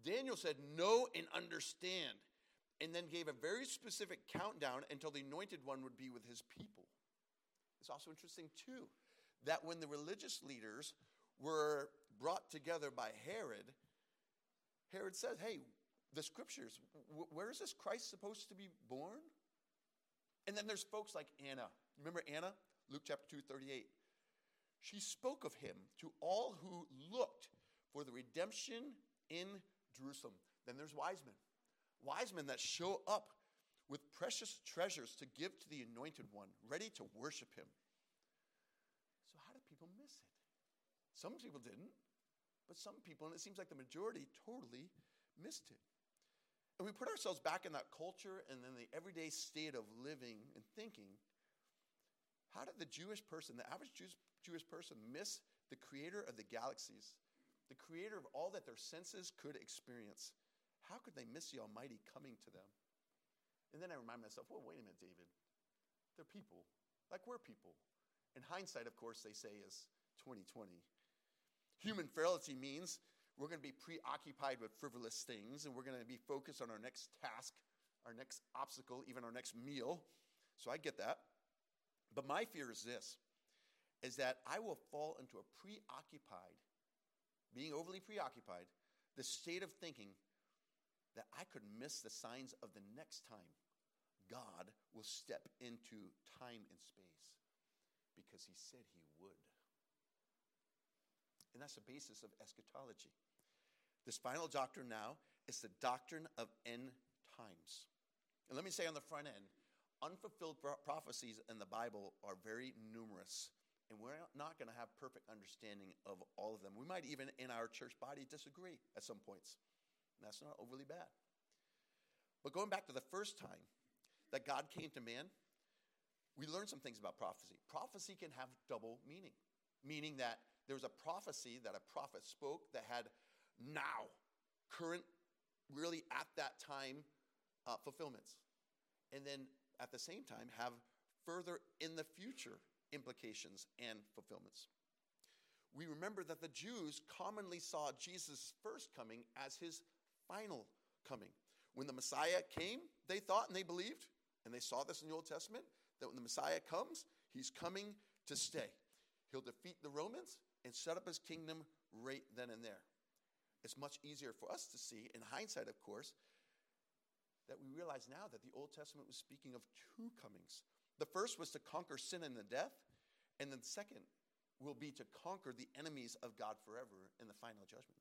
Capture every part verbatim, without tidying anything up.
Daniel said, know and understand, and then gave a very specific countdown until the anointed one would be with his people. It's also interesting, too, that when the religious leaders were brought together by Herod, Herod says, hey, the scriptures, wh- where is this Christ supposed to be born? And then there's folks like Anna. Remember Anna? Luke chapter two, thirty-eight. She spoke of him to all who looked for the redemption in Jerusalem. Then there's wise men. Wise men that show up with precious treasures to give to the anointed one, ready to worship him. So how do people miss it? Some people didn't, but some people, and it seems like the majority, totally missed it. And we put ourselves back in that culture and then the everyday state of living and thinking, how did the Jewish person, the average Jewish, Jewish person, miss the creator of the galaxies, the creator of all that their senses could experience? How could they miss the Almighty coming to them? And then I remind myself, well, wait a minute, David. They're people, like we're people. In hindsight, of course, they say is twenty twenty. Human frailty means we're going to be preoccupied with frivolous things, and we're going to be focused on our next task, our next obstacle, even our next meal. So I get that. But my fear is this, is that I will fall into a preoccupied, being overly preoccupied, the state of thinking that I could miss the signs of the next time God will step into time and space, because he said he would. And that's the basis of eschatology. This final doctrine now is the doctrine of end times. And let me say on the front end, unfulfilled pro- prophecies in the Bible are very numerous. And we're not going to have perfect understanding of all of them. We might even in our church body disagree at some points. And that's not overly bad. But going back to the first time that God came to man, we learned some things about prophecy. Prophecy can have double meaning, meaning that there was a prophecy that a prophet spoke that had now, current, really at that time, uh, fulfillments. And then at the same time have further in the future implications and fulfillments. We remember that the Jews commonly saw Jesus' first coming as his final coming. When the Messiah came, they thought and they believed, and they saw this in the Old Testament, that when the Messiah comes, he's coming to stay. He'll defeat the Romans and set up his kingdom right then and there. It's much easier for us to see, in hindsight, of course, that we realize now that the Old Testament was speaking of two comings. The first was to conquer sin and the death, and then the second will be to conquer the enemies of God forever in the final judgment.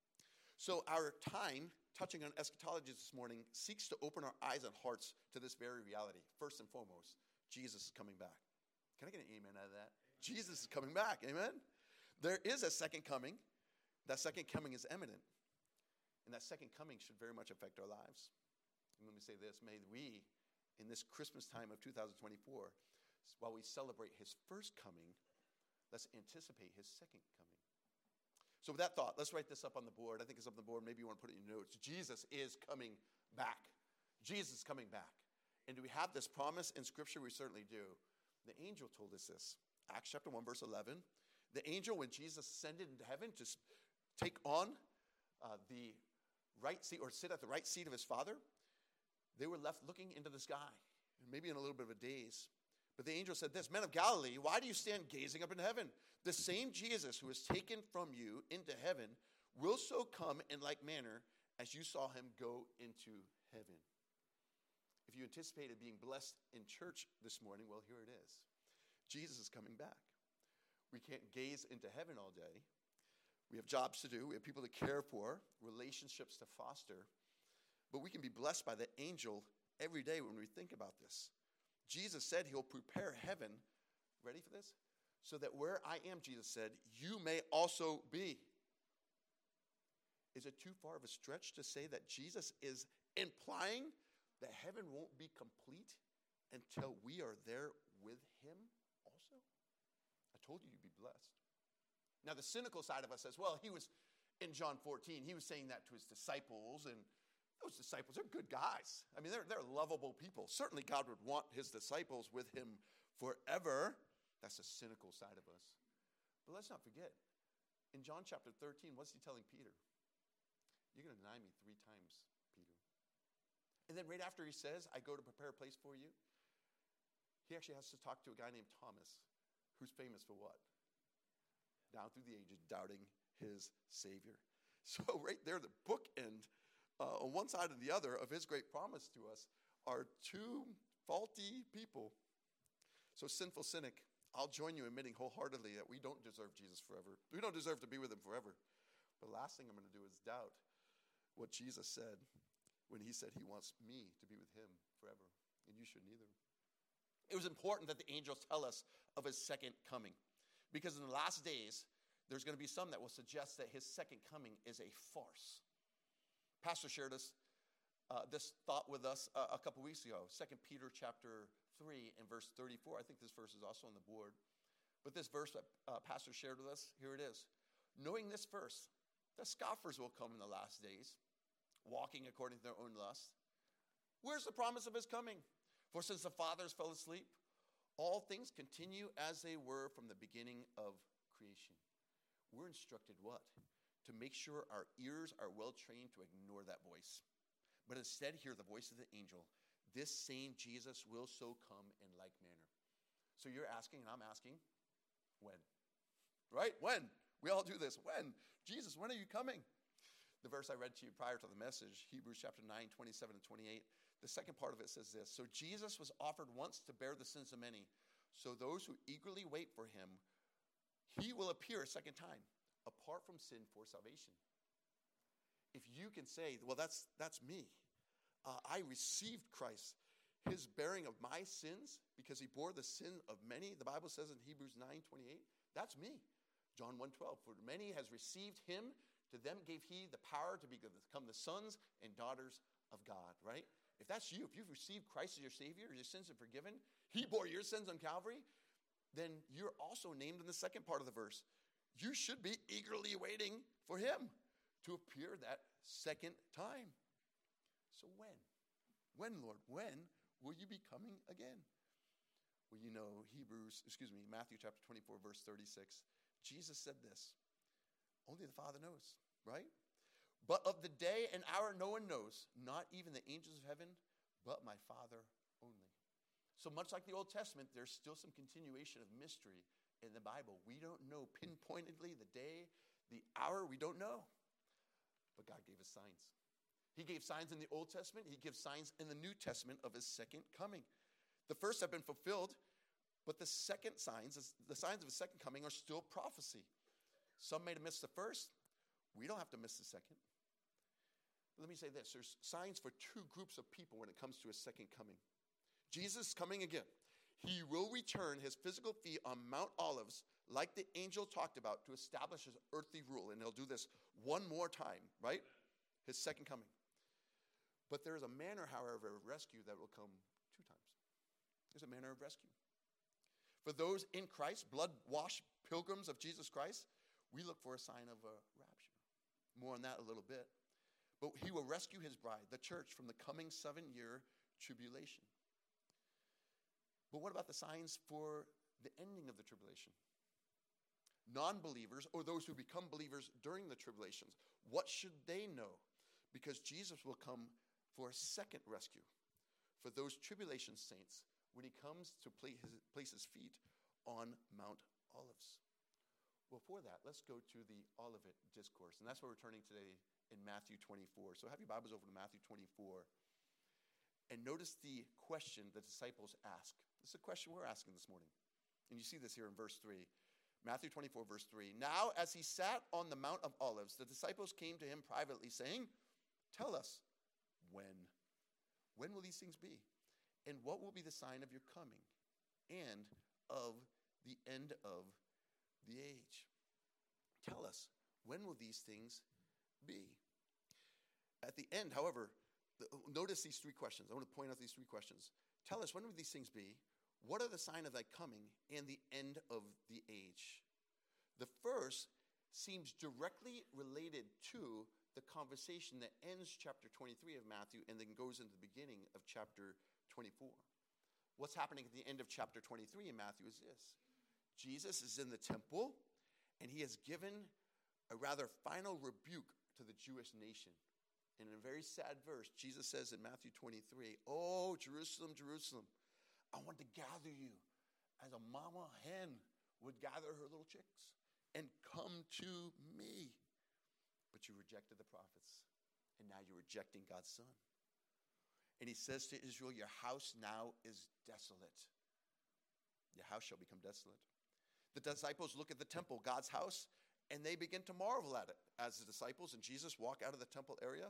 So our time, touching on eschatology this morning, seeks to open our eyes and hearts to this very reality. First and foremost, Jesus is coming back. Can I get an amen out of that? Amen. Jesus is coming back, amen? There is a second coming. That second coming is imminent. And that second coming should very much affect our lives. And let me say this, may we, in this Christmas time of two thousand twenty-four, while we celebrate his first coming, let's anticipate his second coming. So with that thought, let's write this up on the board. I think it's up on the board. Maybe you want to put it in your notes. Jesus is coming back. Jesus is coming back. And do we have this promise in Scripture? We certainly do. The angel told us this. Acts chapter one, verse eleven. The angel, when Jesus ascended into heaven to take on uh, the right seat, or sit at the right seat of his Father, they were left looking into the sky, maybe in a little bit of a daze. But the angel said this, "Men of Galilee, why do you stand gazing up into heaven? The same Jesus who was taken from you into heaven will so come in like manner as you saw him go into heaven." If you anticipated being blessed in church this morning, well, here it is. Jesus is coming back. We can't gaze into heaven all day. We have jobs to do. We have people to care for, relationships to foster. But we can be blessed by the angel every day when we think about this. Jesus said he'll prepare heaven, ready for this? So that where I am, Jesus said, you may also be. Is it too far of a stretch to say that Jesus is implying that heaven won't be complete until we are there with him also? I told you you'd be blessed. Now the cynical side of us says, well, he was in John fourteen, he was saying that to his disciples, and those disciples are good guys. I mean, they're, they're lovable people. Certainly God would want his disciples with him forever. That's the cynical side of us. But let's not forget, in John chapter thirteen, what's he telling Peter? You're going to deny me three times, Peter. And then right after he says, I go to prepare a place for you, he actually has to talk to a guy named Thomas, who's famous for what? Down through the ages, doubting his Savior. So right there, the bookend uh, on one side or the other of his great promise to us are two faulty people. So sinful cynic, I'll join you admitting wholeheartedly that we don't deserve Jesus forever. We don't deserve to be with him forever. The last thing I'm going to do is doubt what Jesus said when he said he wants me to be with him forever. And you shouldn't either. It was important that the angels tell us of his second coming. Because in the last days, there's going to be some that will suggest that his second coming is a farce. Pastor shared us, uh, this thought with us uh, a couple weeks ago. Second Peter chapter three and verse thirty-four. I think this verse is also on the board. But this verse that uh, Pastor shared with us, here it is. Knowing this verse, the scoffers will come in the last days, walking according to their own lust. Where's the promise of his coming? For since the fathers fell asleep, all things continue as they were from the beginning of creation. We're instructed what? To make sure our ears are well trained to ignore that voice, but instead hear the voice of the angel. This same Jesus will so come in like manner. So you're asking, and I'm asking, when? Right? When? We all do this. When? Jesus, when are you coming? The verse I read to you prior to the message, Hebrews chapter nine, twenty-seven and twenty-eight, the second part of it says this. So Jesus was offered once to bear the sins of many. So those who eagerly wait for him, he will appear a second time, apart from sin for salvation. If you can say, well, that's that's me. Uh, I received Christ, his bearing of my sins, because he bore the sin of many. The Bible says in Hebrews nine twenty-eight, that's me. John one twelve, for many has received him, to them gave he the power to become the sons and daughters of God, right? If that's you, if you've received Christ as your Savior, your sins are forgiven, he bore your sins on Calvary, then you're also named in the second part of the verse. You should be eagerly waiting for him to appear that second time. So when? When, Lord? When will you be coming again? Well, you know, Hebrews, excuse me, Matthew chapter twenty-four, verse thirty-six. Jesus said this. Only the Father knows, right? But of the day and hour no one knows, not even the angels of heaven, but my Father only. So much like the Old Testament, there's still some continuation of mystery in the Bible. We don't know pinpointedly the day, the hour, we don't know. But God gave us signs. He gave signs in the Old Testament. He gives signs in the New Testament of his second coming. The first have been fulfilled, but the second signs, the signs of his second coming are still prophecy. Some may have missed the first. We don't have to miss the second. But let me say this. There's signs for two groups of people when it comes to his second coming. Jesus is coming again. He will return his physical feet on Mount Olives like the angel talked about to establish his earthly rule. And he'll do this one more time, right? His second coming. But there is a manner, however, of rescue that will come two times. There's a manner of rescue. For those in Christ, blood-washed pilgrims of Jesus Christ, we look for a sign of a rapture. More on that a little bit. But he will rescue his bride, the church, from the coming seven-year tribulation. But what about the signs for the ending of the tribulation? Non-believers, or those who become believers during the tribulations, what should they know? Because Jesus will come for a second rescue for those tribulation saints when he comes to place his, place his feet on Mount Olives. Well, for that, let's go to the Olivet Discourse. And that's where we're turning today in Matthew twenty-four. So have your Bibles over to Matthew twenty-four. And notice the question the disciples ask. This is a question we're asking this morning. And you see this here in verse three. Matthew twenty-four, verse three. Now, as he sat on the Mount of Olives, the disciples came to him privately, saying, tell us, when? When will these things be? And what will be the sign of your coming and of the end of the age? Tell us, when will these things be? At the end, however, the, notice these three questions. I want to point out these three questions. Tell us, when will these things be? What are the sign of thy coming and the end of the age? The first seems directly related to the conversation that ends chapter twenty-three of Matthew and then goes into the beginning of chapter twenty-four. What's happening at the end of chapter twenty-three in Matthew is this. Jesus is in the temple, and he has given a rather final rebuke to the Jewish nation And in a very sad verse, Jesus says in Matthew twenty-three, "Oh, Jerusalem, Jerusalem, I want to gather you as a mama hen would gather her little chicks and come to me. But you rejected the prophets, and now you're rejecting God's Son." And he says to Israel, "Your house now is desolate. Your house shall become desolate." The disciples look at the temple, God's house, and they begin to marvel at it as the disciples and Jesus walk out of the temple area.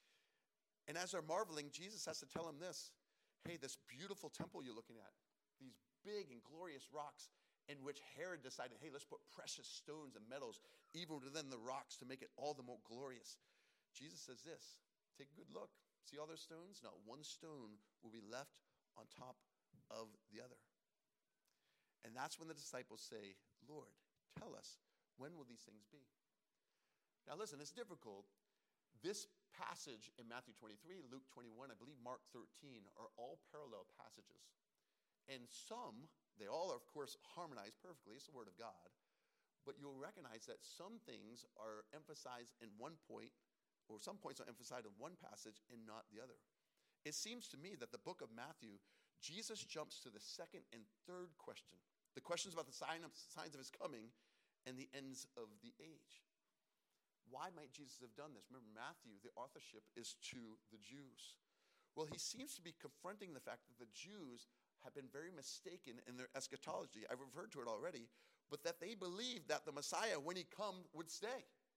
And as they're marveling, Jesus has to tell them this: "Hey, this beautiful temple you're looking at, these big and glorious rocks in which Herod decided, hey, let's put precious stones and metals even within the rocks to make it all the more glorious." Jesus says this: "Take a good look. See all those stones? Not one stone will be left on top of the other." And that's when the disciples say, "Lord, tell us, when will these things be?" Now listen, it's difficult. This passage in Matthew twenty-three, Luke twenty-one, I believe Mark thirteen are all parallel passages. And some, they all are, of course, harmonized perfectly. It's the Word of God. But you'll recognize that some things are emphasized in one point, or some points are emphasized in one passage and not the other. It seems to me that the book of Matthew, Jesus jumps to the second and third question. The questions about the sign of, signs of his coming and the ends of the age. Why might Jesus have done this? Remember, Matthew, the authorship is to the Jews. Well, he seems to be confronting the fact that the Jews have been very mistaken in their eschatology. I've referred to it already, but that they believed that the Messiah, when he come, would stay.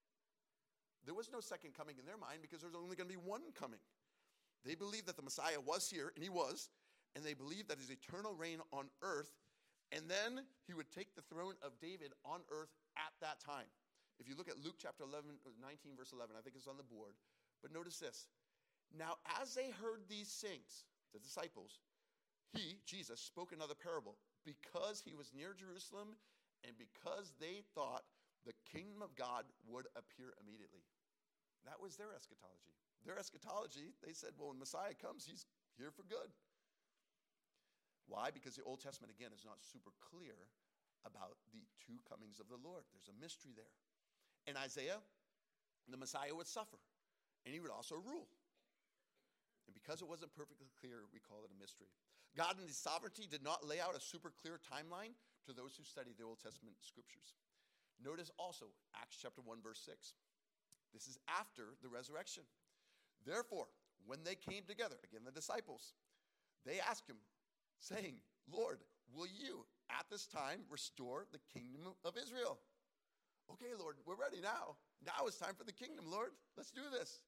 There was no second coming in their mind because there was only going to be one coming. They believed that the Messiah was here, and he was, and they believed that his eternal reign on earth, and then he would take the throne of David on earth at that time. If you look at Luke chapter eleven, nineteen, verse eleven, I think it's on the board. But notice this. "Now, as they heard these things," the disciples, "he," Jesus, "spoke another parable, because he was near Jerusalem and because they thought the kingdom of God would appear immediately." That was their eschatology. Their eschatology, they said, well, when Messiah comes, he's here for good. Why? Because the Old Testament, again, is not super clear about the two comings of the Lord. There's a mystery there. In Isaiah, the Messiah would suffer, and he would also rule. And because it wasn't perfectly clear, we call it a mystery. God in his sovereignty did not lay out a super clear timeline to those who study the Old Testament scriptures. Notice also Acts chapter one, verse six. This is after the resurrection. "Therefore, when they came together," again, the disciples, "they asked him, saying, 'Lord, will you at this time restore the kingdom of Israel?'" Okay, Lord, we're ready now. Now it's time for the kingdom, Lord. Let's do this.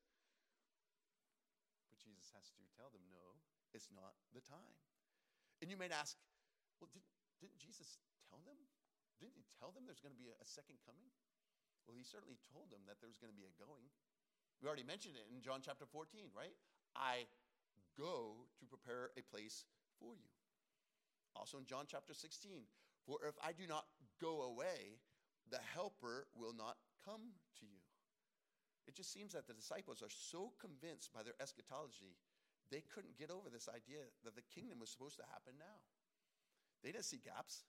But Jesus has to tell them, no, it's not the time. And you might ask, well, didn't, didn't Jesus tell them? Didn't he tell them there's going to be a, a second coming? Well, he certainly told them that there was going to be a going. We already mentioned it in John chapter fourteen, right? "I go to prepare a place for you." Also in John chapter sixteen, "For if I do not go away, the helper will not come to you." It just seems that the disciples are so convinced by their eschatology, they couldn't get over this idea that the kingdom was supposed to happen now. They didn't see gaps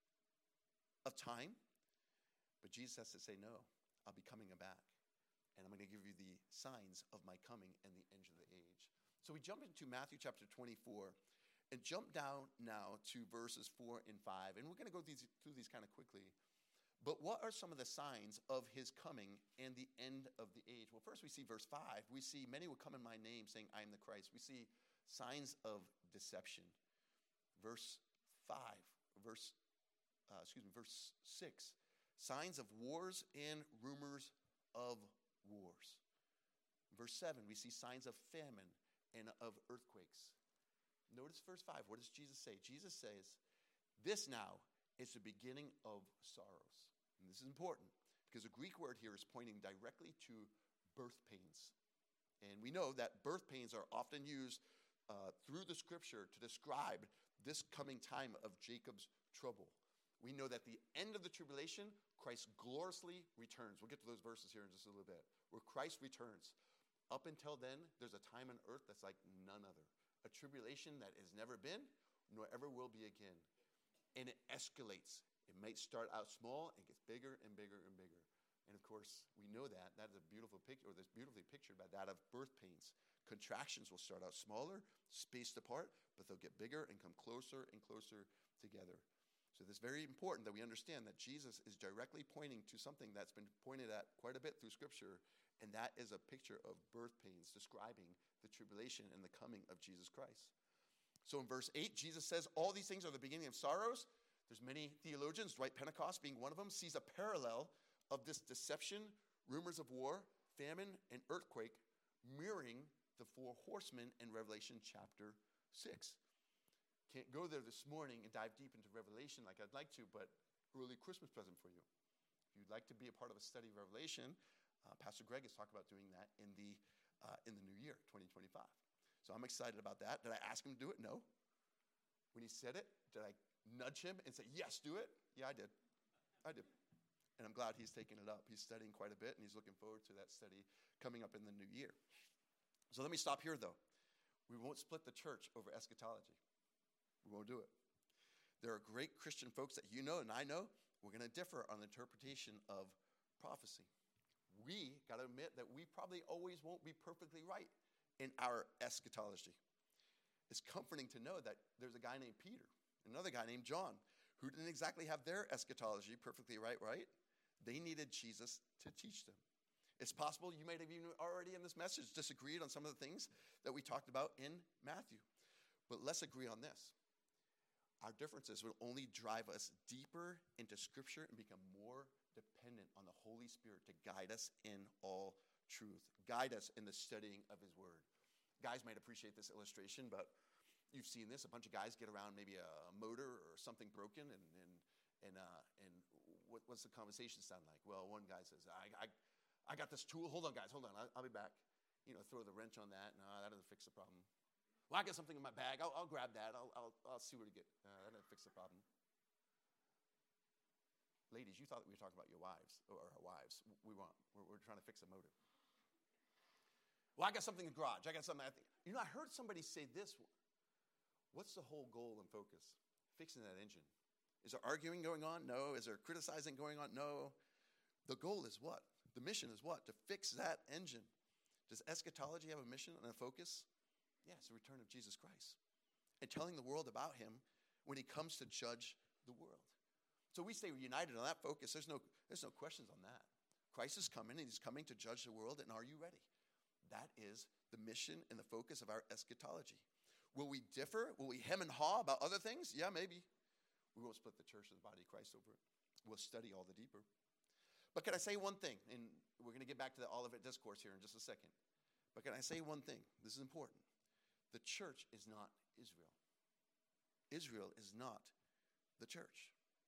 of time, but Jesus has to say, no, I'll be coming back, and I'm going to give you the signs of my coming and the end of the age. So we jump into Matthew chapter twenty-four, and jump down now to verses four and five, and we're going to go these, through these kind of quickly. But what are some of the signs of his coming and the end of the age? Well, first we see verse five. We see, "Many will come in my name, saying, I am the Christ." We see signs of deception. Verse five, verse, uh, excuse me, verse six. Signs of wars and rumors of wars. Verse seven, we see signs of famine and of earthquakes. Notice verse five. What does Jesus say? Jesus says, "This now is the beginning of sorrows." And this is important because the Greek word here is pointing directly to birth pains. And we know that birth pains are often used uh, through the scripture to describe this coming time of Jacob's trouble. We know that the end of the tribulation, Christ gloriously returns. We'll get to those verses here in just a little bit. Where Christ returns. Up until then, there's a time on earth that's like none other. A tribulation that has never been, nor ever will be again. And it escalates. It might start out small and gets bigger and bigger and bigger. And of course, we know that. That is a beautiful picture, or that's beautifully pictured by that of birth pains. contractions will start out smaller, spaced apart, but they'll get bigger and come closer and closer together. So it's very important that we understand that Jesus is directly pointing to something that's been pointed at quite a bit through Scripture, and that is a picture of birth pains describing the tribulation and the coming of Jesus Christ. So in verse eight, Jesus says, all these things are the beginning of sorrows. There's many theologians, Dwight Pentecost being one of them, sees a parallel of this deception, rumors of war, famine, and earthquake mirroring the four horsemen in Revelation chapter six. Can't go there this morning and dive deep into Revelation like I'd like to, but early Christmas present for you. If you'd like to be a part of a study of Revelation, uh, Pastor Greg has talked about doing that in the uh, in the new year, twenty twenty-five. So I'm excited about that. Did I ask him to do it? No. When he said it, did I nudge him and say, yes, do it? Yeah, I did. I did. And I'm glad he's taking it up. He's studying quite a bit, and he's looking forward to that study coming up in the new year. So let me stop here, though. We won't split the church over eschatology. We won't do it. There are great Christian folks that you know and I know. We're going to differ on the interpretation of prophecy. We got to admit that we probably always won't be perfectly right in our eschatology. It's comforting to know that there's a guy named Peter, another guy named John, who didn't exactly have their eschatology perfectly right, right? They needed Jesus to teach them. It's possible you might have even already in this message disagreed on some of the things that we talked about in Matthew. But let's agree on this. Our differences will only drive us deeper into Scripture and become more dependent on the Holy Spirit to guide us in all truth, guide us in the studying of His Word. Guys might appreciate this illustration, but you've seen this. A bunch of guys get around maybe a motor or something broken, and and and uh, and what, what's the conversation sound like? Well, one guy says, "I I, I got this tool. Hold on, guys. Hold on. I'll, I'll be back." You know, throw the wrench on that. No, that doesn't fix the problem. Well, I got something in my bag. I'll, I'll grab that. I'll, I'll, I'll see where to get. Uh, that doesn't fix the problem. Ladies, you thought that we were talking about your wives or our wives. We weren't. We're, we're trying to fix a motor. Well, I got something in the garage. I got something. I think. You know, I heard somebody say this. What's the whole goal and focus? Fixing that engine. Is there arguing going on? No. Is there criticizing going on? No. The goal is what? The mission is what? To fix that engine. Does eschatology have a mission and a focus? Yeah, it's the return of Jesus Christ and telling the world about Him when He comes to judge the world. So we stay united on that focus. There's no, there's no questions on that. Christ is coming, and He's coming to judge the world, and are you ready? That is the mission and the focus of our eschatology. Will we differ? Will we hem and haw about other things? Yeah, maybe. We won't split the church and the body of Christ over it. We'll study all the deeper. But can I say one thing? And we're going to get back to the Olivet Discourse here in just a second. But can I say one thing? This is important. The church is not Israel. Israel is not the church.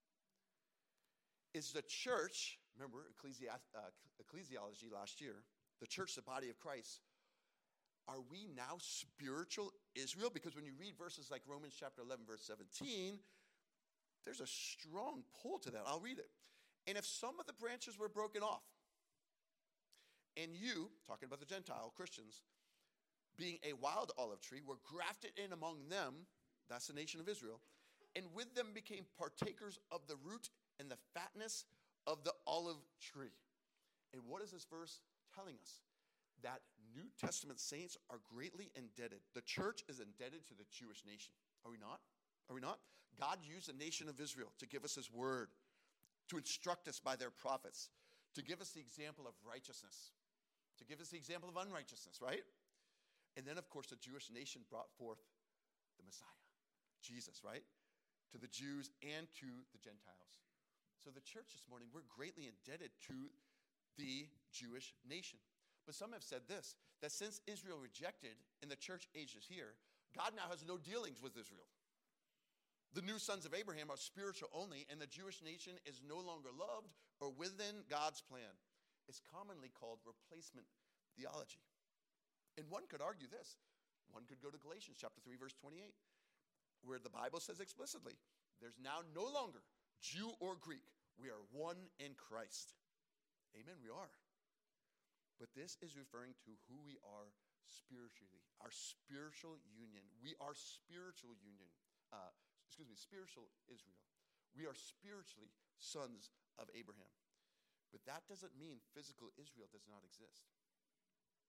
Is the church, remember ecclesi- uh, ecclesiology last year, the church, the body of Christ, are we now spiritual Israel? Because when you read verses like Romans chapter eleven, verse seventeen, there's a strong pull to that. I'll read it. And if some of the branches were broken off, and you, talking about the Gentile Christians, being a wild olive tree, were grafted in among them, that's the nation of Israel, and with them became partakers of the root and the fatness of the olive tree. And what is this verse telling us? That New Testament saints are greatly indebted. The church is indebted to the Jewish nation. Are we not? Are we not? God used the nation of Israel to give us His word, to instruct us by their prophets, to give us the example of righteousness, to give us the example of unrighteousness, right? And then, of course, the Jewish nation brought forth the Messiah, Jesus, right? To the Jews and to the Gentiles. So the church this morning, we're greatly indebted to the Jewish nation. But some have said this, that since Israel rejected and the church age is here, God now has no dealings with Israel. The new sons of Abraham are spiritual only, and the Jewish nation is no longer loved or within God's plan. It's commonly called replacement theology. And one could argue this. One could go to Galatians chapter three, verse twenty-eight, where the Bible says explicitly, there's now no longer Jew or Greek. We are one in Christ. Amen, we are. But this is referring to who we are spiritually, our spiritual union. We are spiritual union, uh, excuse me, spiritual Israel. We are spiritually sons of Abraham. But that doesn't mean physical Israel does not exist.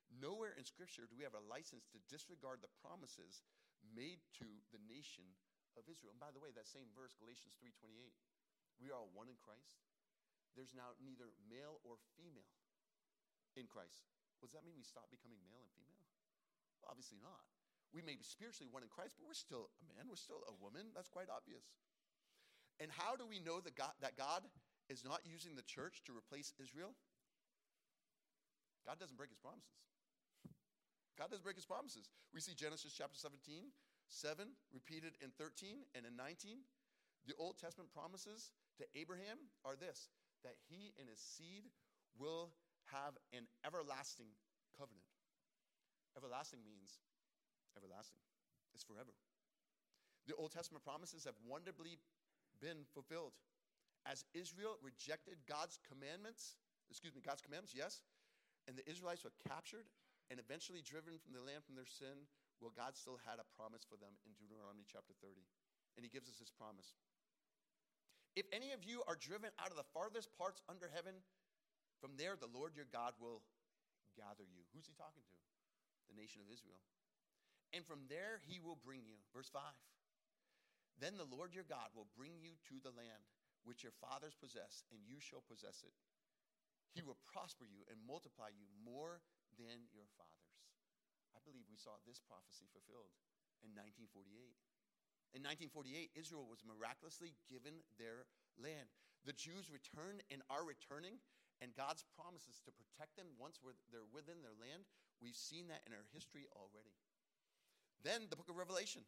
Nowhere in Scripture do we have a license to disregard the promises made to the nation of Israel. And by the way, that same verse, Galatians three twenty-eight, we are all one in Christ. There's now neither male or female in Christ. What does that mean? We stop becoming male and female? Well, obviously not. We may be spiritually one in Christ, but we're still a man. We're still a woman. That's quite obvious. And how do we know that God, that God is not using the church to replace Israel? God doesn't break his promises. God doesn't break his promises. We see Genesis chapter seventeen, seven, repeated in thirteen and in nineteen. The Old Testament promises to Abraham are this, that he and his seed will have an everlasting covenant. Everlasting means everlasting. It's forever. The Old Testament promises have wonderfully been fulfilled. As Israel rejected God's commandments, excuse me, God's commandments, yes, and the Israelites were captured and eventually driven from the land from their sin, well, God still had a promise for them in Deuteronomy chapter thirty. And he gives us this promise. If any of you are driven out of the farthest parts under heaven, from there the Lord your God will gather you. Who's he talking to? The nation of Israel. And from there he will bring you. Verse five. Then the Lord your God will bring you to the land which your fathers possessed, and you shall possess it. He will prosper you and multiply you more than your fathers. I believe we saw this prophecy fulfilled in nineteen forty-eight. In nineteen forty-eight, Israel was miraculously given their land. The Jews returned and are returning, and God's promises to protect them once they're within their land, we've seen that in our history already. Then the book of Revelation.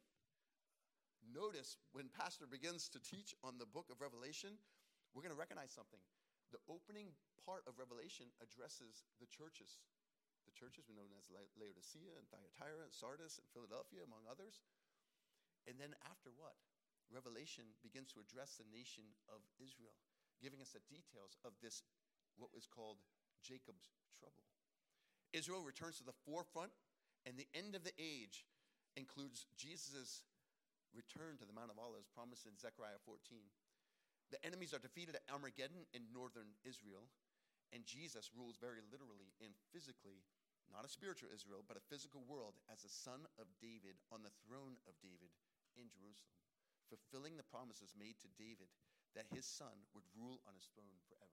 Notice when Pastor begins to teach on the book of Revelation, we're going to recognize something. The opening part of Revelation addresses the churches. The churches we know as Laodicea and Thyatira and Sardis and Philadelphia, among others. And then after what? Revelation begins to address the nation of Israel, giving us the details of this, what was called Jacob's trouble. Israel returns to the forefront, and the end of the age includes Jesus' return to the Mount of Olives, promised in Zechariah fourteen. The enemies are defeated at Armageddon in northern Israel, and Jesus rules very literally and physically, not a spiritual Israel, but a physical world as the son of David on the throne of David in Jerusalem, fulfilling the promises made to David that his son would rule on his throne forever.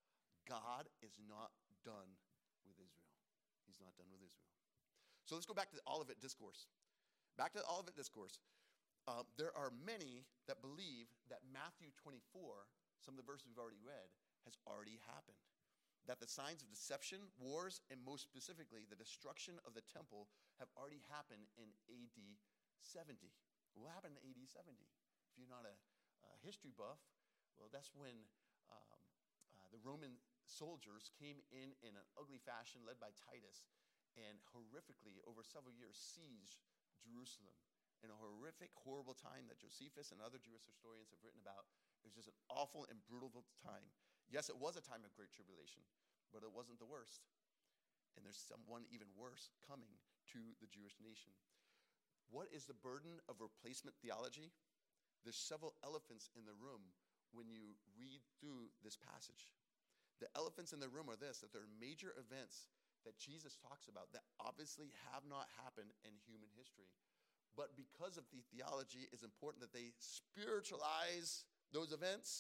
God is not done with Israel. He's not done with Israel. So let's go back to the Olivet Discourse. Back to the Olivet Discourse. Uh, there are many that believe that Matthew twenty-four, some of the verses we've already read, has already happened. That the signs of deception, wars, and most specifically the destruction of the temple have already happened in A D seventy. What happened in A D seventy? If you're not a, a history buff, well, that's when um, uh, the Roman soldiers came in in an ugly fashion led by Titus and horrifically over several years sieged Jerusalem. In a horrific, horrible time that Josephus and other Jewish historians have written about. It was just an awful and brutal time. Yes, it was a time of great tribulation, but it wasn't the worst. And there's someone even worse coming to the Jewish nation. What is the burden of replacement theology? There's several elephants in the room when you read through this passage. The elephants in the room are this, that there are major events that Jesus talks about that obviously have not happened in human history. But because of the theology, it's important that they spiritualize those events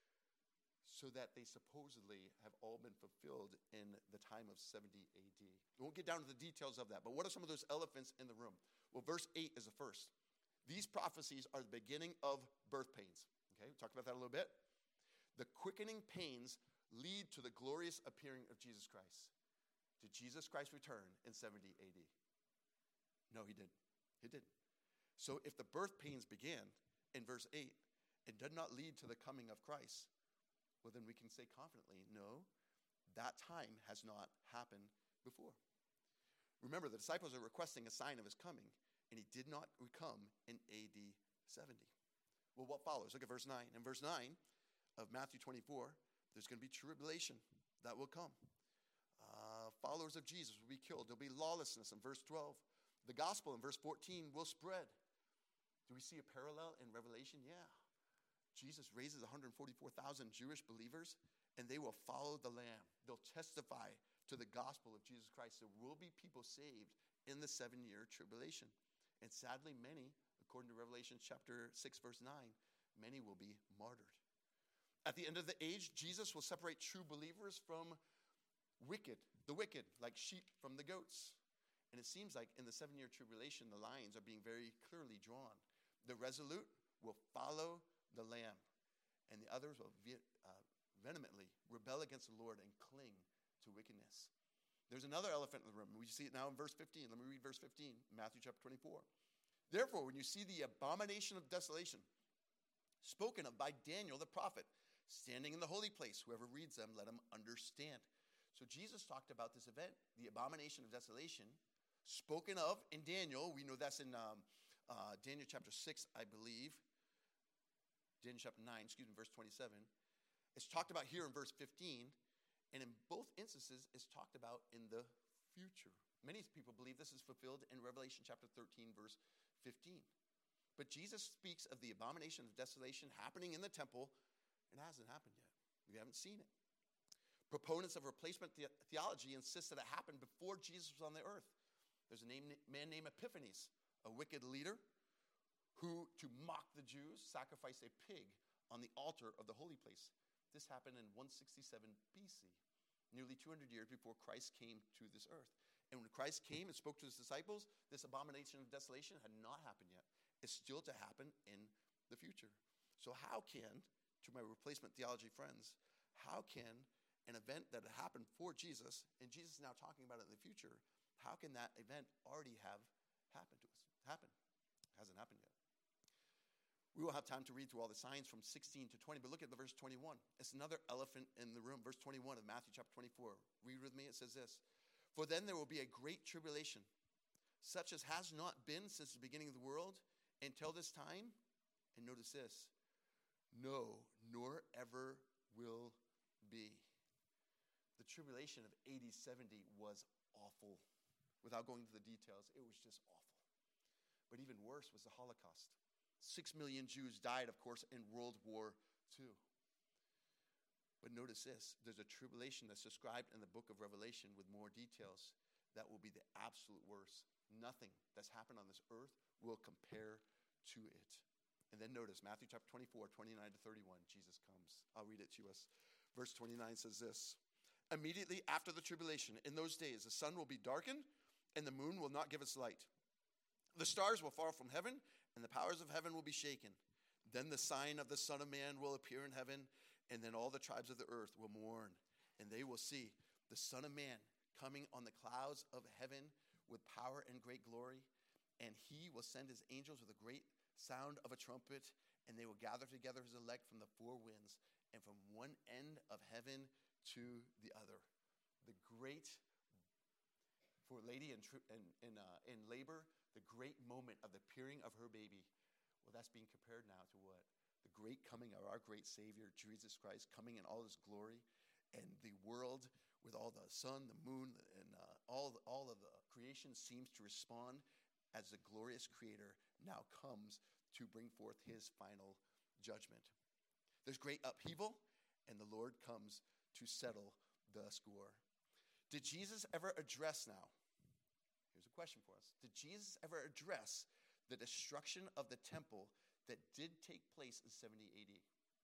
so that they supposedly have all been fulfilled in the time of seventy A D. We won't get down to the details of that, but what are some of those elephants in the room? Well, verse eight is the first. These prophecies are the beginning of birth pains. Okay, we talked about that a little bit. The quickening pains lead to the glorious appearing of Jesus Christ. Did Jesus Christ return in seventy A D? No, he didn't. He didn't. So if the birth pains began in verse eight and did not lead to the coming of Christ, well, then we can say confidently, no, that time has not happened before. Remember, the disciples are requesting a sign of his coming, and he did not come in A D seventy. Well, what follows? Look at verse nine. In verse nine of Matthew twenty-four, there's going to be tribulation that will come. Uh, followers of Jesus will be killed. There'll be lawlessness in verse twelve. The gospel in verse fourteen will spread. Do we see a parallel in Revelation? Yeah. Jesus raises one hundred forty-four thousand Jewish believers, and they will follow the Lamb. They'll testify to the gospel of Jesus Christ, there will be people saved in the seven-year tribulation. And sadly, many, according to Revelation chapter six, verse nine, many will be martyred. At the end of the age, Jesus will separate true believers from wicked, the wicked, like sheep from the goats. And it seems like in the seven-year tribulation, the lines are being very clearly drawn. The resolute will follow the Lamb, and the others will ve- uh, vehemently rebel against the Lord and cling to wickedness. There's another elephant in the room. We see it now in verse fifteen. Let me read verse fifteen, Matthew chapter twenty-four. Therefore, when you see the abomination of desolation spoken of by Daniel the prophet, standing in the holy place, whoever reads them, let him understand. So Jesus talked about this event, the abomination of desolation, spoken of in Daniel. We know that's in um, uh, Daniel chapter six, I believe. Daniel chapter nine, excuse me, verse twenty-seven. It's talked about here in verse fifteen. And in both instances, it's talked about in the future. Many people believe this is fulfilled in Revelation chapter thirteen, verse fifteen. But Jesus speaks of the abomination of desolation happening in the temple. It hasn't happened yet. We haven't seen it. Proponents of replacement the- theology insist that it happened before Jesus was on the earth. There's a name, man named Epiphanes, a wicked leader who, to mock the Jews, sacrificed a pig on the altar of the holy place. This happened in one sixty-seven B C, nearly two hundred years before Christ came to this earth. And when Christ came and spoke to his disciples, this abomination of desolation had not happened yet. It's still to happen in the future. So how can, to my replacement theology friends, how can an event that happened for Jesus, and Jesus is now talking about it in the future, how can that event already have happened to us? Happen. It hasn't happened yet. We will have time to read through all the signs from sixteen to twenty, but look at the verse twenty-one. It's another elephant in the room. Verse twenty-one of Matthew chapter twenty-four. Read with me. It says this. For then there will be a great tribulation, such as has not been since the beginning of the world until this time. And notice this. No, nor ever will be. The tribulation of A D seventy was awful. Without going into the details, it was just awful. But even worse was the Holocaust. Six million Jews died, of course, in World War Two. But notice this. There's a tribulation that's described in the book of Revelation with more details that will be the absolute worst. Nothing that's happened on this earth will compare to it. And then notice Matthew chapter twenty-four, twenty-nine to thirty-one. Jesus comes. I'll read it to us. Verse twenty-nine says this. Immediately after the tribulation, in those days, the sun will be darkened and the moon will not give its light. The stars will fall from heaven and the powers of heaven will be shaken. Then the sign of the Son of Man will appear in heaven, and then all the tribes of the earth will mourn, and they will see the Son of Man coming on the clouds of heaven with power and great glory, and he will send his angels with a great sound of a trumpet, and they will gather together his elect from the four winds and from one end of heaven to the other. The great, for a lady in, in, in, uh, in labor, the great moment of the appearing of her baby. Well, that's being compared now to what? The great coming of our great Savior, Jesus Christ, coming in all his glory, and the world with all the sun, the moon, and uh, all, the, all of the creation seems to respond as the glorious Creator now comes to bring forth his final judgment. There's great upheaval, and the Lord comes to settle the score. Did Jesus ever address now? Here's a question for us. Did Jesus ever address the destruction of the temple that did take place in seventy A D?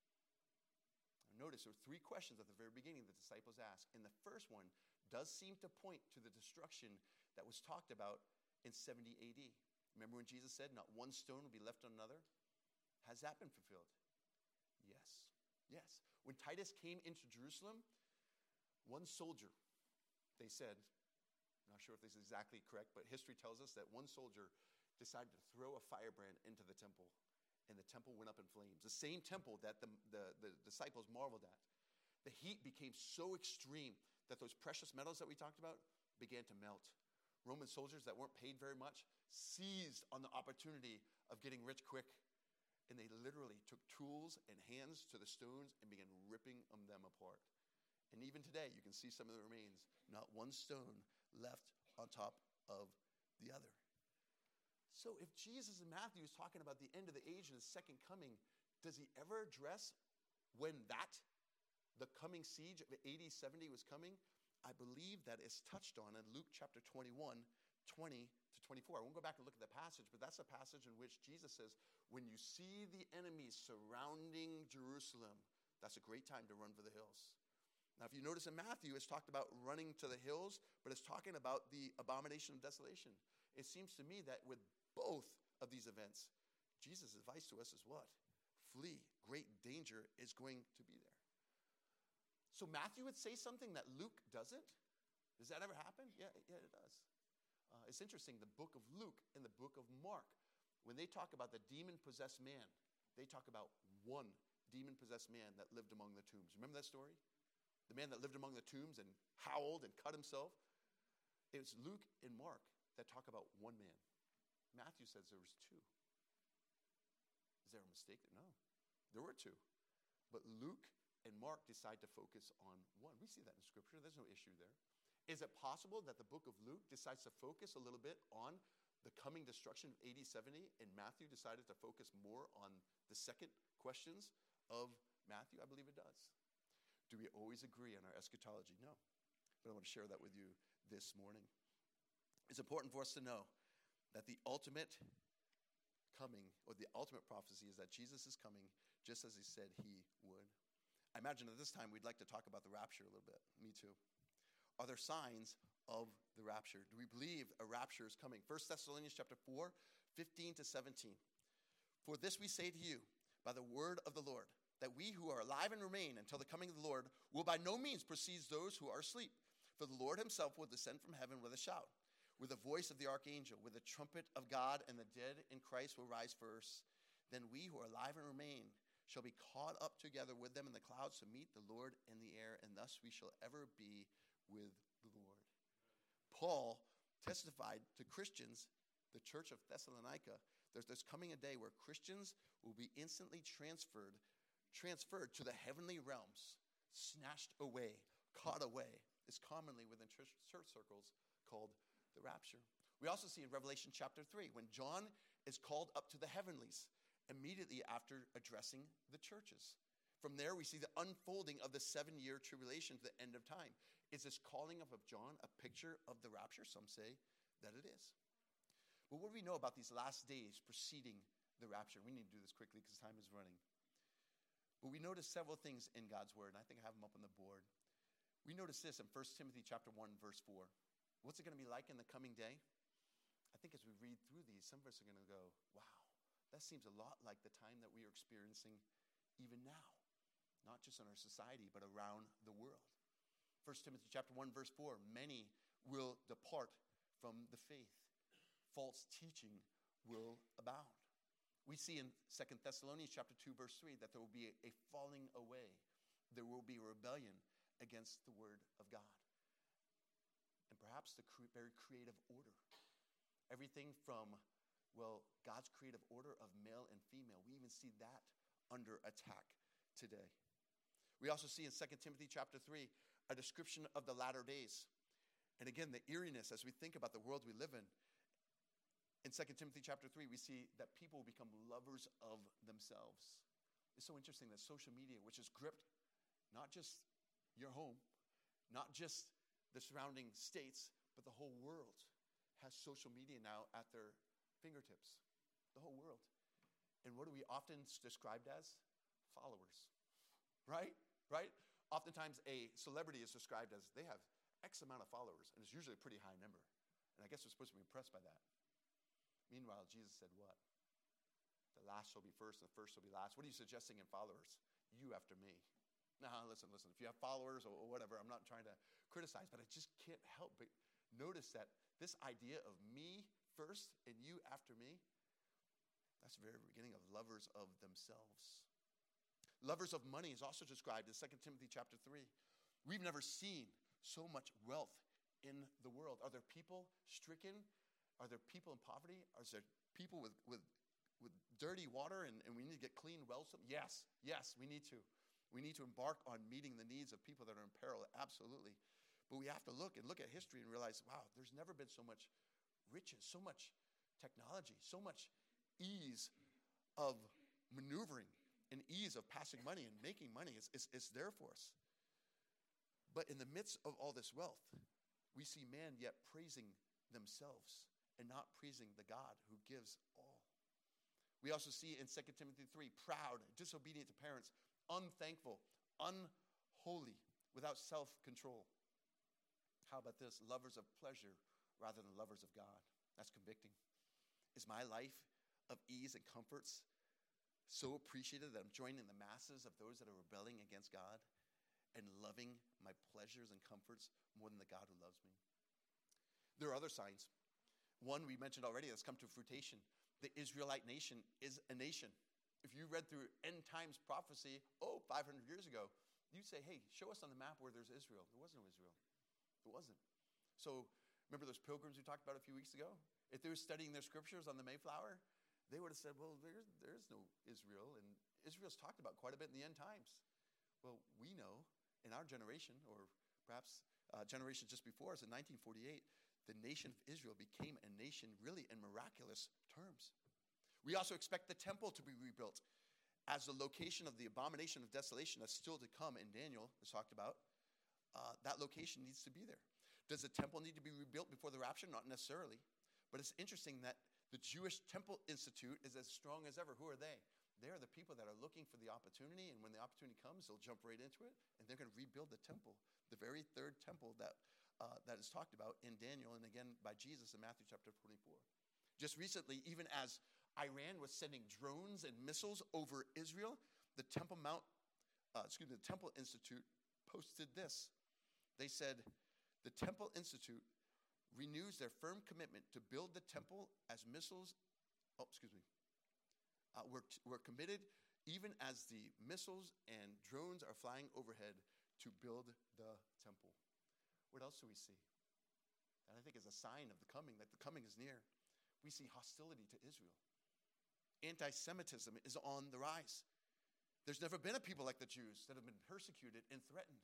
Now notice there were three questions at the very beginning the disciples asked. And the first one does seem to point to the destruction that was talked about in seventy A D. Remember when Jesus said, not one stone will be left on another? Has that been fulfilled? Yes. Yes. When Titus came into Jerusalem, one soldier, they said, I'm not sure if this is exactly correct, but history tells us that one soldier decided to throw a firebrand into the temple, and the temple went up in flames. The same temple that the, the, the disciples marveled at. The heat became so extreme that those precious metals that we talked about began to melt. Roman soldiers that weren't paid very much seized on the opportunity of getting rich quick, and they literally took tools and hands to the stones and began ripping them apart. And even today, you can see some of the remains. Not one stone left on top of the other. So if Jesus in Matthew is talking about the end of the age and his second coming, does he ever address when that, the coming siege of A D seventy was coming? I believe that is touched on in Luke chapter twenty-one, twenty to twenty-four. I won't go back and look at the passage, but that's a passage in which Jesus says, when you see the enemies surrounding Jerusalem, that's a great time to run for the hills. Now, if you notice in Matthew, it's talked about running to the hills, but it's talking about the abomination of desolation. It seems to me that with both of these events, Jesus' advice to us is what? Flee. Great danger is going to be there. So Matthew would say something that Luke doesn't? Does that ever happen? Yeah, yeah, it does. Uh, it's interesting, the book of Luke and the book of Mark, when they talk about the demon-possessed man, they talk about one demon-possessed man that lived among the tombs. Remember that story? The man that lived among the tombs and howled and cut himself. It was Luke and Mark that talk about one man. Matthew says there was two. Is there a mistake? No, there were two. But Luke and Mark decide to focus on one. We see that in Scripture. There's no issue there. Is it possible that the book of Luke decides to focus a little bit on the coming destruction of A D seventy, and Matthew decided to focus more on the second questions of Matthew? I believe it does. Do we always agree on our eschatology? No. But I want to share that with you this morning. It's important for us to know that the ultimate coming, or the ultimate prophecy, is that Jesus is coming just as he said he would. I imagine at this time we'd like to talk about the rapture a little bit. Me too. Are there signs of the rapture? Do we believe a rapture is coming? First Thessalonians chapter four, fifteen to seventeen. For this we say to you by the word of the Lord, that we who are alive and remain until the coming of the Lord will by no means precede those who are asleep. For the Lord himself will descend from heaven with a shout, with the voice of the archangel, with the trumpet of God, and the dead in Christ will rise first. Then we who are alive and remain shall be caught up together with them in the clouds to meet the Lord in the air, and thus we shall ever be with the Lord. Paul testified to Christians, the church of Thessalonica, there's, there's coming a day where Christians will be instantly transferred transferred to the heavenly realms, snatched away, caught away. It's commonly within church, church circles called the rapture. We also see in Revelation chapter three, when John is called up to the heavenlies, immediately after addressing the churches. From there, we see the unfolding of the seven-year tribulation to the end of time. Is this calling up of John a picture of the rapture? Some say that it is. But what do we know about these last days preceding the rapture? We need to do this quickly because time is running. But we notice several things in God's word, and I think I have them up on the board. We notice this in First Timothy chapter one, verse four. What's it going to be like in the coming day? I think as we read through these, some of us are going to go, wow, that seems a lot like the time that we are experiencing even now, not just in our society, but around the world. First Timothy chapter one, verse four, many will depart from the faith. False teaching will abound. We see in Second Thessalonians chapter two, verse three, that there will be a, a falling away. There will be a rebellion against the word of God. And perhaps the cre- very creative order. Everything from, well, God's creative order of male and female. We even see that under attack today. We also see in Second Timothy chapter three, a description of the latter days. And again, the eeriness as we think about the world we live in. In Second Timothy chapter three, we see that people become lovers of themselves. It's so interesting that social media, which has gripped not just your home, not just the surrounding states, but the whole world, has social media now at their fingertips. The whole world. And what are we often described as? Followers. Right? Right? Oftentimes a celebrity is described as they have X amount of followers, and it's usually a pretty high number. And I guess we're supposed to be impressed by that. Meanwhile, Jesus said what? The last shall be first, and the first shall be last. What are you suggesting in followers? You after me. Now, listen, listen. If you have followers or, or whatever, I'm not trying to criticize, but I just can't help but notice that this idea of me first and you after me, that's the very beginning of lovers of themselves. Lovers of money is also described in Second Timothy chapter three. We've never seen so much wealth in the world. Are there people stricken? Are there people in poverty? Are there people with, with, with dirty water and, and we need to get clean wells? Yes, yes, we need to. We need to embark on meeting the needs of people that are in peril, absolutely. But we have to look and look at history and realize, wow, there's never been so much riches, so much technology, so much ease of maneuvering and ease of passing money and making money. It's, it's, it's there for us. But in the midst of all this wealth, we see man yet praising themselves and not praising the God who gives all. We also see in Second Timothy three, proud, disobedient to parents, unthankful, unholy, without self-control. How about this? Lovers of pleasure rather than lovers of God. That's convicting. Is my life of ease and comforts so appreciated that I'm joining the masses of those that are rebelling against God and loving my pleasures and comforts more than the God who loves me? There are other signs. One we mentioned already that's come to fruition. The Israelite nation is a nation. If you read through end times prophecy, oh, five hundred years ago, you'd say, hey, show us on the map where there's Israel. There was no Israel. It wasn't. So remember those pilgrims we talked about a few weeks ago? If they were studying their scriptures on the Mayflower, they would have said, well, there's, there's no Israel. And Israel's talked about quite a bit in the end times. Well, we know in our generation, or perhaps uh, generations just before us in nineteen forty-eight, the nation of Israel became a nation really in miraculous terms. We also expect the temple to be rebuilt as the location of the abomination of desolation that's still to come in Daniel is talked about. Uh, that location needs to be there. Does the temple need to be rebuilt before the rapture? Not necessarily. But it's interesting that the Jewish Temple Institute is as strong as ever. Who are they? They are the people that are looking for the opportunity, and when the opportunity comes, they'll jump right into it, and they're going to rebuild the temple, the very third temple that Uh, that is talked about in Daniel and again by Jesus in Matthew chapter twenty-four. Just recently, even as Iran was sending drones and missiles over Israel, the Temple Mount, uh, excuse me, the Temple Institute posted this. They said, the Temple Institute renews their firm commitment to build the temple as missiles, oh, excuse me, uh, we're, we're committed even as the missiles and drones are flying overhead to build the temple. What else do we see? And I think is a sign of the coming, that the coming is near. We see hostility to Israel. Anti-Semitism is on the rise. There's never been a people like the Jews that have been persecuted and threatened.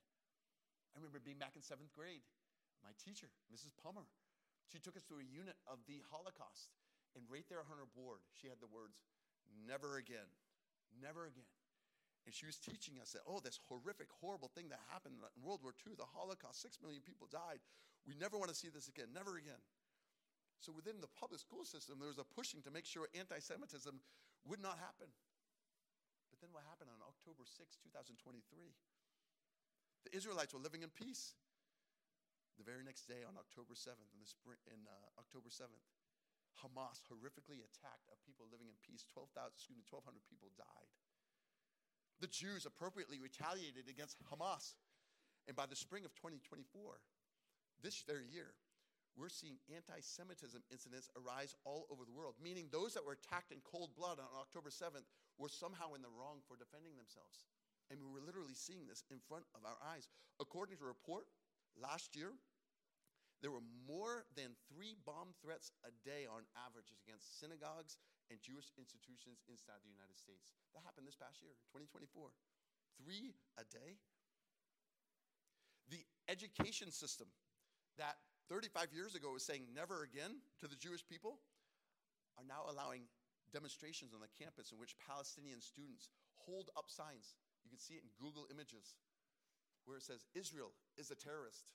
I remember being back in seventh grade. My teacher, Missus Pummer, she took us through a unit of the Holocaust. And right there on her board, she had the words, never again, never again. And she was teaching us that, oh, this horrific, horrible thing that happened in World War Two, the Holocaust, six million people died. We never want to see this again, never again. So within the public school system, there was a pushing to make sure anti-Semitism would not happen. But then what happened on October sixth, twenty twenty-three? The Israelites were living in peace. The very next day on October seventh, in, the spring, in uh, October seventh, Hamas horrifically attacked a people living in peace. twelve thousand, excuse me, twelve hundred people died. The Jews appropriately retaliated against Hamas. And by the spring of twenty twenty-four, this very year, we're seeing anti-Semitism incidents arise all over the world, meaning those that were attacked in cold blood on October seventh were somehow in the wrong for defending themselves. And we were literally seeing this in front of our eyes. According to a report, last year, there were more than three bomb threats a day on average against synagogues and Jewish institutions inside the United States. That happened this past year, twenty twenty-four. Three a day. The education system that thirty-five years ago was saying never again to the Jewish people are now allowing demonstrations on the campus in which Palestinian students hold up signs. You can see it in Google Images where it says, Israel is a terrorist.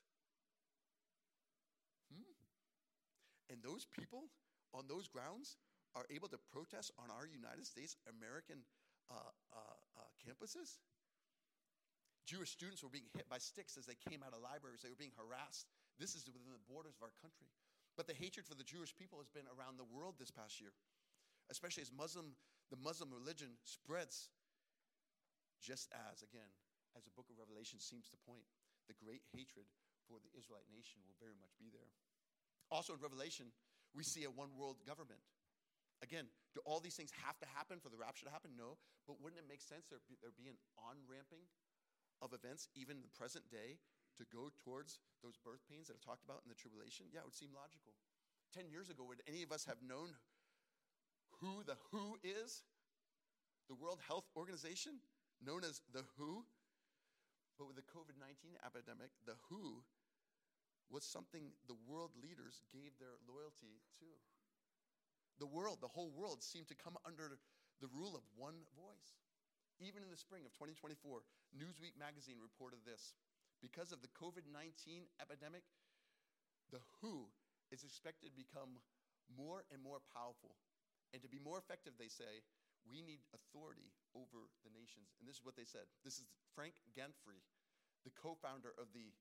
Hmm? And those people on those grounds are able to protest on our United States American uh, uh, uh, campuses? Jewish students were being hit by sticks as they came out of libraries. They were being harassed. This is within the borders of our country. But the hatred for the Jewish people has been around the world this past year, especially as Muslim, the Muslim religion spreads, just as, again, as the book of Revelation seems to point, the great hatred for the Israelite nation will very much be there. Also in Revelation, we see a one-world government. Again, do all these things have to happen for the rapture to happen? No. But wouldn't it make sense there be, there be an on-ramping of events, even in the present day, to go towards those birth pains that are talked about in the tribulation? Yeah, it would seem logical. Ten years ago, would any of us have known who the W H O is? The World Health Organization, known as the W H O. But with the covid nineteen epidemic, the W H O was something the world leaders gave their loyalty to. The world, the whole world, seemed to come under the rule of one voice. Even in the spring of twenty twenty-four, Newsweek magazine reported this. Because of the covid nineteen epidemic, the W H O is expected to become more and more powerful. And to be more effective, they say, we need authority over the nations. And this is what they said. This is Frank Ganfrey, the co-founder of the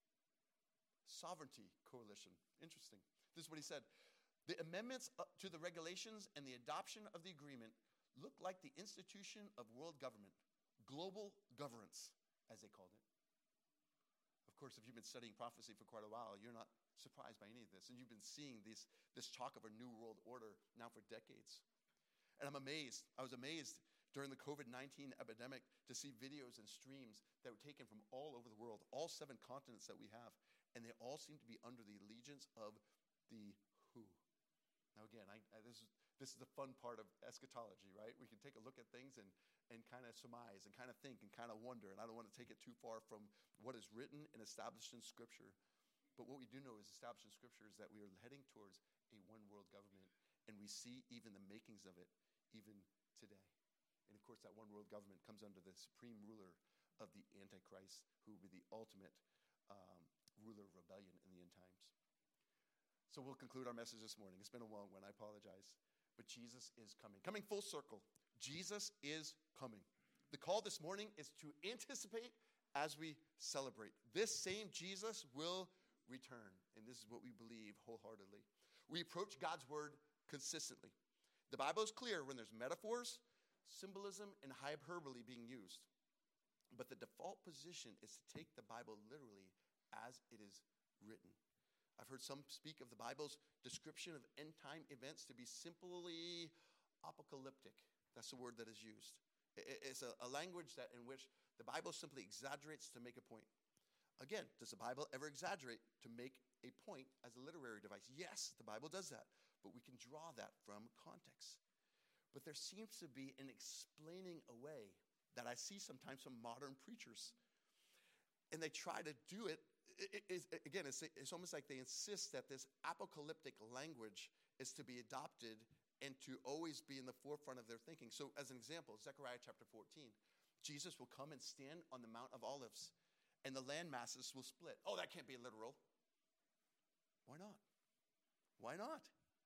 Sovereignty Coalition. Interesting. This is what he said. The amendments to the regulations and the adoption of the agreement look like the institution of world government, global governance, as they called it. Of course, if you've been studying prophecy for quite a while, you're not surprised by any of this. And you've been seeing this, this talk of a new world order now for decades. And I'm amazed. I was amazed during the covid nineteen epidemic to see videos and streams that were taken from all over the world, all seven continents that we have. And they all seem to be under the allegiance of the W H O. Now, again, I, I, this, is, this is the fun part of eschatology, right? We can take a look at things and, and kind of surmise and kind of think and kind of wonder. And I don't want to take it too far from what is written and established in Scripture. But what we do know is established in Scripture is that we are heading towards a one-world government. And we see even the makings of it even today. And, of course, that one-world government comes under the supreme ruler of the Antichrist, who will be the ultimate um, ruler of rebellion in the end times. So we'll conclude our message this morning. It's been a long one. I apologize. But Jesus is coming. Coming full circle. Jesus is coming. The call this morning is to anticipate as we celebrate. This same Jesus will return. And this is what we believe wholeheartedly. We approach God's word consistently. The Bible is clear when there's metaphors, symbolism, and hyperbole being used. But the default position is to take the Bible literally as it is written. I've heard some speak of the Bible's description of end-time events to be simply apocalyptic. That's the word that is used. It's a, a language that in which the Bible simply exaggerates to make a point. Again, does the Bible ever exaggerate to make a point as a literary device? Yes, the Bible does that, but we can draw that from context. But there seems to be an explaining away that I see sometimes from modern preachers. And they try to do it. It, it, it again, it's, it's almost like they insist that this apocalyptic language is to be adopted and to always be in the forefront of their thinking. So as an example, Zechariah chapter fourteen, Jesus will come and stand on the Mount of Olives, and the land masses will split. Oh, that can't be literal. Why not? Why not?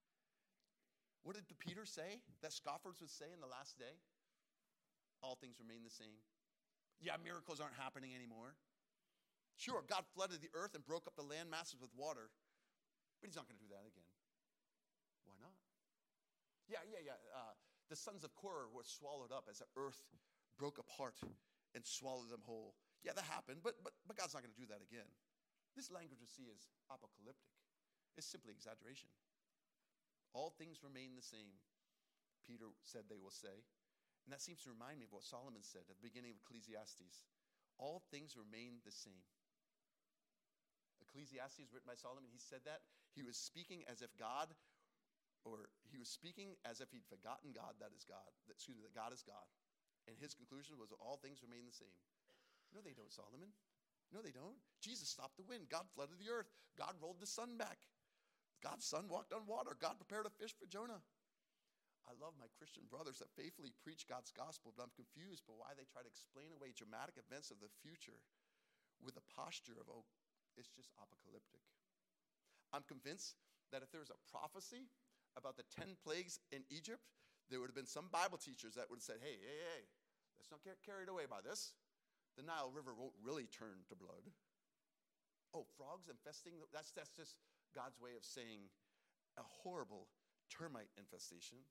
What did Peter say that scoffers would say in the last day? All things remain the same. Yeah, miracles aren't happening anymore. Sure, God flooded the earth and broke up the land masses with water, but he's not going to do that again. Why not? Yeah, yeah, yeah. Uh, the sons of Korah were swallowed up as the earth broke apart and swallowed them whole. Yeah, that happened, but, but, but God's not going to do that again. This language we see is apocalyptic. It's simply exaggeration. All things remain the same, Peter said they will say. And that seems to remind me of what Solomon said at the beginning of Ecclesiastes. All things remain the same. Ecclesiastes, written by Solomon, he said that. He was speaking as if God, or he was speaking as if he'd forgotten God, that is God. That, excuse me, that God is God. And his conclusion was all things remain the same. No, they don't, Solomon. No, they don't. Jesus stopped the wind. God flooded the earth. God rolled the sun back. God's son walked on water. God prepared a fish for Jonah. I love my Christian brothers that faithfully preach God's gospel, but I'm confused by why they try to explain away dramatic events of the future with a posture of, oh, it's just apocalyptic. I'm convinced that if there was a prophecy about the ten plagues in Egypt, there would have been some Bible teachers that would have said, hey, hey, hey, let's not get carried away by this. The Nile River won't really turn to blood. Oh, frogs infesting, that's, that's just God's way of saying a horrible termite infestation.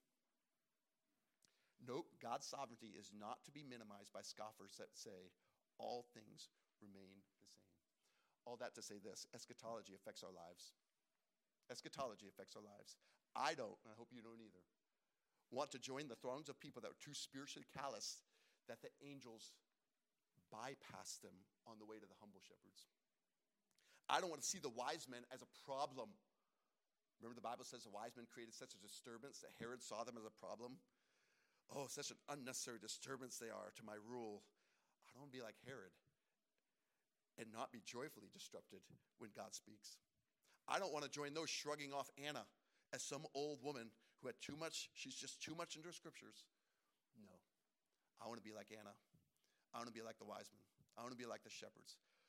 Nope, God's sovereignty is not to be minimized by scoffers that say all things remain the same. All that to say this, eschatology affects our lives. Eschatology affects our lives. I don't, and I hope you don't either, want to join the throngs of people that are too spiritually callous that the angels bypass them on the way to the humble shepherds. I don't want to see the wise men as a problem. Remember the Bible says the wise men created such a disturbance that Herod saw them as a problem. Oh, such an unnecessary disturbance they are to my rule. I don't want to be like Herod and not be joyfully disrupted when God speaks. I don't want to join those shrugging off Anna as some old woman who had too much, she's just too much into her scriptures. No. I want to be like Anna. I want to be like the wise men. I want to be like the shepherds.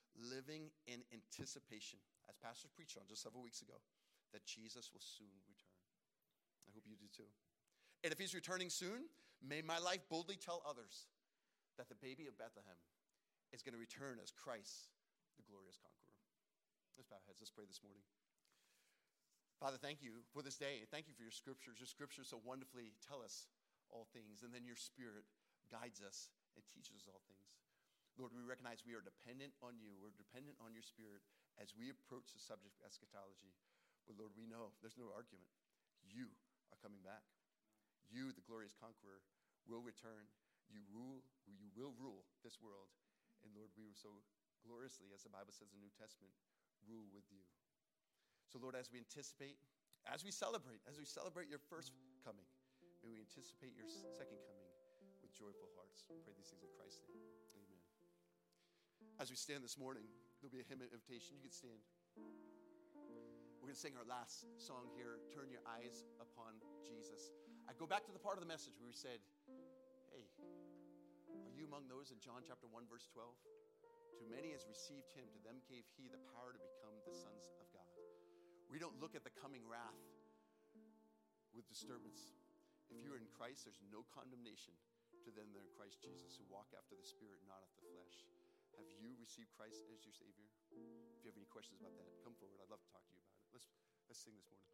living in anticipation, as Pastor preached on just several weeks ago, that Jesus will soon return. I hope you do too. And if he's returning soon, may my life boldly tell others that the baby of Bethlehem is going to return as Christ, the glorious conqueror. Let's bow our heads. Let's pray this morning. Father, thank you for this day. Thank you for your scriptures. Your scriptures so wonderfully tell us all things, and then your Spirit guides us and teaches us all things. Lord, we recognize we are dependent on you. We're dependent on your Spirit as we approach the subject of eschatology. But Lord, we know there's no argument. You are coming back. You, the glorious conqueror, will return. You rule, you will rule this world. And Lord, we were so gloriously, as the Bible says in the New Testament, rule with you. So Lord, as we anticipate, as we celebrate, as we celebrate your first coming, may we anticipate your second coming with joyful hearts. We pray these things in Christ's name. Amen. As we stand this morning, there'll be a hymn of invitation. You can stand. We're going to sing our last song here, Turn Your Eyes Upon Jesus. I go back to the part of the message where we said, hey, are you among those in John chapter one, verse twelve? To many as received him, to them gave he the power to become the sons of God. We don't look at the coming wrath with disturbance. If you're in Christ, there's no condemnation to them that are in Christ Jesus, who walk after the Spirit, not after the flesh. Have you received Christ as your Savior? If you have any questions about that, come forward. I'd love to talk to you about it. Let's, let's sing this morning.